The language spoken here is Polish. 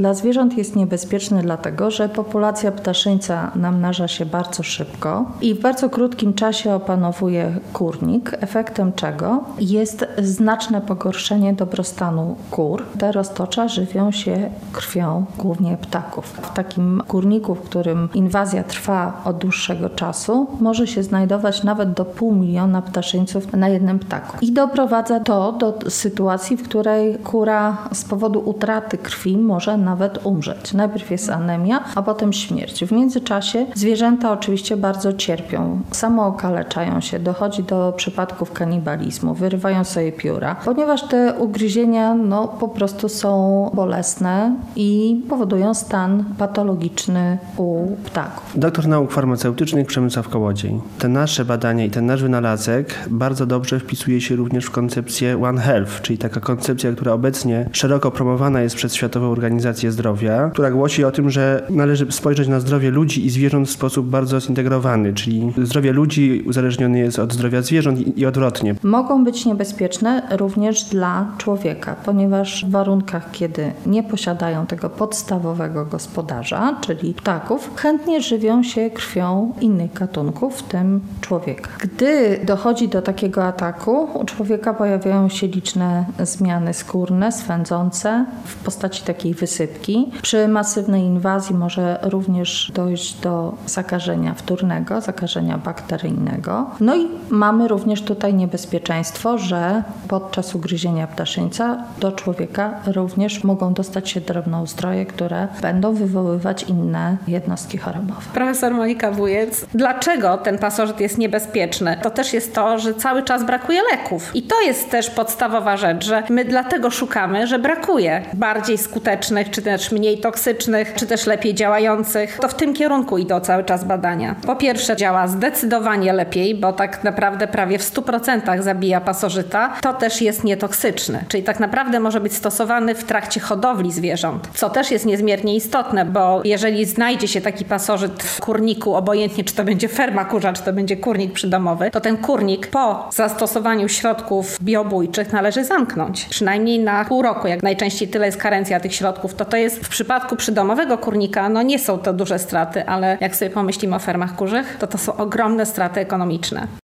Dla zwierząt jest niebezpieczny dlatego, że populacja ptaszyńca namnaża się bardzo szybko i w bardzo krótkim czasie opanowuje kurnik, efektem czego jest znaczne pogorszenie dobrostanu kur. Te roztocza żywią się krwią głównie ptaków. W takim kurniku, w którym inwazja trwa od dłuższego czasu, może się znajdować nawet do 500 000 ptaszyńców na jednym ptaku. I doprowadza to do sytuacji, w której kura z powodu utraty krwi może nawet umrzeć. Najpierw jest anemia, a potem śmierć. W międzyczasie zwierzęta oczywiście bardzo cierpią, samookaleczają się, dochodzi do przypadków kanibalizmu, wyrywają sobie pióra, ponieważ te ugryzienia po prostu są bolesne i powodują stan patologiczny u ptaków. Doktor nauk farmaceutycznych Przemysław Kołodziej. Te nasze badania i ten nasz wynalazek bardzo dobrze wpisuje się również w koncepcję One Health, czyli taka koncepcja, która obecnie szeroko promowana jest przez Światową Organizację Zdrowia, która głosi o tym, że należy spojrzeć na zdrowie ludzi i zwierząt w sposób bardzo zintegrowany, czyli zdrowie ludzi uzależnione jest od zdrowia zwierząt i odwrotnie. Mogą być niebezpieczne również dla człowieka, ponieważ w warunkach, kiedy nie posiadają tego podstawowego gospodarza, czyli ptaków, chętnie żywią się krwią innych gatunków, w tym człowieka. Gdy dochodzi do takiego ataku, u człowieka pojawiają się liczne zmiany skórne, swędzące w postaci takiej wysypki. Przy masywnej inwazji może również dojść do zakażenia wtórnego, zakażenia bakteryjnego. No i mamy również tutaj niebezpieczeństwo, że podczas ugryzienia ptaszyńca do człowieka również mogą dostać się drobnoustroje, które będą wywoływać inne jednostki chorobowe. Profesor Monika Wujec, dlaczego ten pasożyt jest niebezpieczny? To też jest to, że cały czas brakuje leków. I to jest też podstawowa rzecz, że my dlatego szukamy, że brakuje bardziej skutecznych, czy też mniej toksycznych, czy też lepiej działających. To w tym kierunku idą cały czas badania. Po pierwsze działa zdecydowanie lepiej, bo tak naprawdę prawie w 100% zabija pasożyta. To też jest nietoksyczny, czyli tak naprawdę może być stosowany w trakcie hodowli zwierząt, co też jest niezmiernie istotne, bo jeżeli znajdzie się taki pasożyt w kurniku, obojętnie czy to będzie ferma kurza, czy to będzie kurnik przydomowy, to ten kurnik po zastosowaniu środków biobójczych należy zamknąć. Przynajmniej na pół roku, jak najczęściej tyle jest karencja tych środków, to jest w przypadku przydomowego kurnika, nie są to duże straty, ale jak sobie pomyślimy o fermach kurzych, to są ogromne straty ekonomiczne.